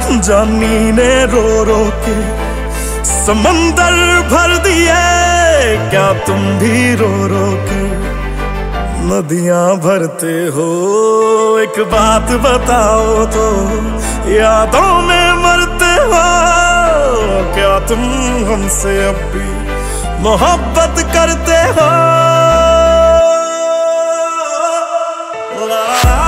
जानी ने रो रो के समंदर भर दिए, क्या तुम भी रो रो के नदियां भरते हो? एक बात बताओ तो, यादों में मरते हो क्या तुम हमसे अब भी मोहब्बत करते हो?